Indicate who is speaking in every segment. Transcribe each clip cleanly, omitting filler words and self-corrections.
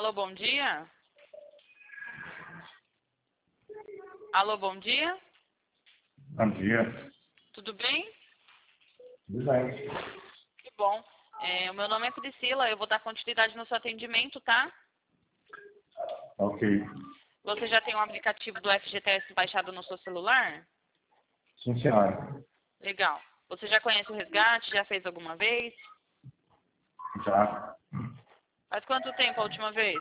Speaker 1: Alô, bom dia? Alô, bom dia?
Speaker 2: Bom dia.
Speaker 1: Tudo bem?
Speaker 2: Tudo bem.
Speaker 1: Que bom. O meu nome é Priscila, eu vou dar continuidade no seu atendimento, tá?
Speaker 2: Ok.
Speaker 1: Você já tem um aplicativo do FGTS baixado no seu celular?
Speaker 2: Sim, senhora.
Speaker 1: Legal. Você já conhece o resgate? Já fez alguma vez?
Speaker 2: Já.
Speaker 1: Faz quanto tempo a última vez?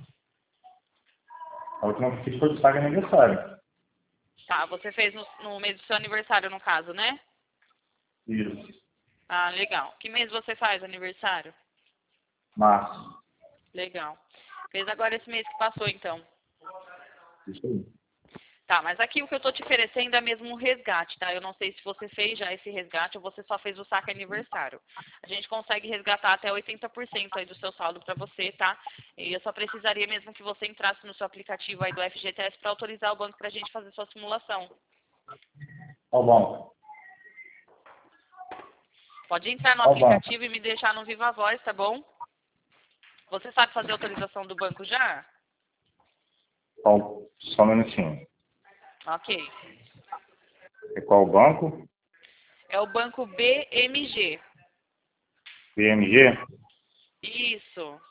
Speaker 2: A última que fiz foi do Saga Aniversário.
Speaker 1: Tá, você fez no mês do seu aniversário, no caso, né?
Speaker 2: Isso.
Speaker 1: Ah, legal. Que mês você faz aniversário?
Speaker 2: Março.
Speaker 1: Legal. Fez agora esse mês que passou, então.
Speaker 2: Isso aí.
Speaker 1: Tá, mas aqui o que eu tô te oferecendo é mesmo um resgate, tá? Eu não sei se você fez já esse resgate ou você só fez o saque aniversário. A gente consegue resgatar até 80% aí do seu saldo para você, tá? E eu só precisaria mesmo que você entrasse no seu aplicativo aí do FGTS para autorizar o banco pra gente fazer sua simulação.
Speaker 2: Ó, bom.
Speaker 1: Pode entrar no
Speaker 2: Ó, bom.
Speaker 1: aplicativo e me deixar no Viva Voz, tá bom? Você sabe fazer autorização do banco já?
Speaker 2: Ó, só um minutinho.
Speaker 1: Ok.
Speaker 2: É qual banco?
Speaker 1: É o banco BMG.
Speaker 2: BMG?
Speaker 1: Isso.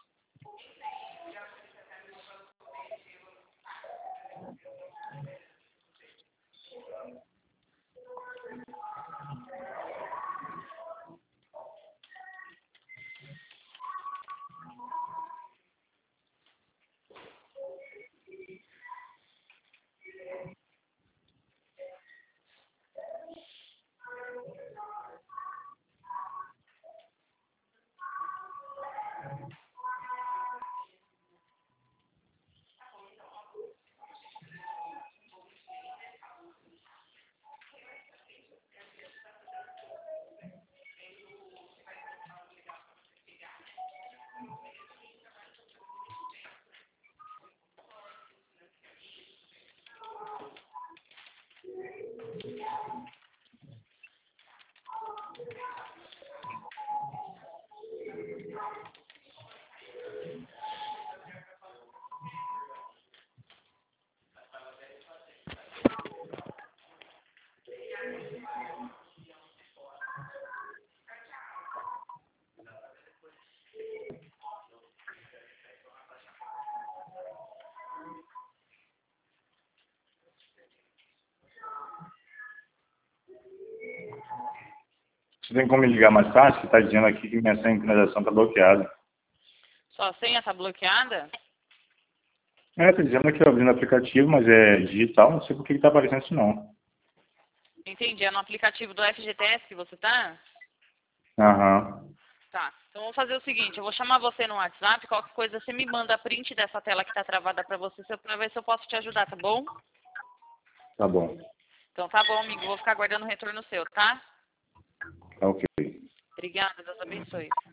Speaker 2: Você tem como me ligar mais tarde? Que está dizendo aqui que minha sincronização está bloqueada.
Speaker 1: Sua senha tá bloqueada?
Speaker 2: Está dizendo aqui abrindo o aplicativo, mas é digital. Não sei por que está aparecendo isso, não.
Speaker 1: Entendi. É no aplicativo do FGTS que você tá?
Speaker 2: Aham.
Speaker 1: Tá. Então, vou fazer o seguinte. Eu vou chamar você no WhatsApp. Qualquer coisa, você me manda print dessa tela que tá travada pra você, pra ver se eu posso te ajudar, tá bom?
Speaker 2: Tá bom.
Speaker 1: Então, tá bom, amigo. Vou ficar aguardando o retorno seu, tá?
Speaker 2: Tá ok.
Speaker 1: Obrigada. Deus abençoe.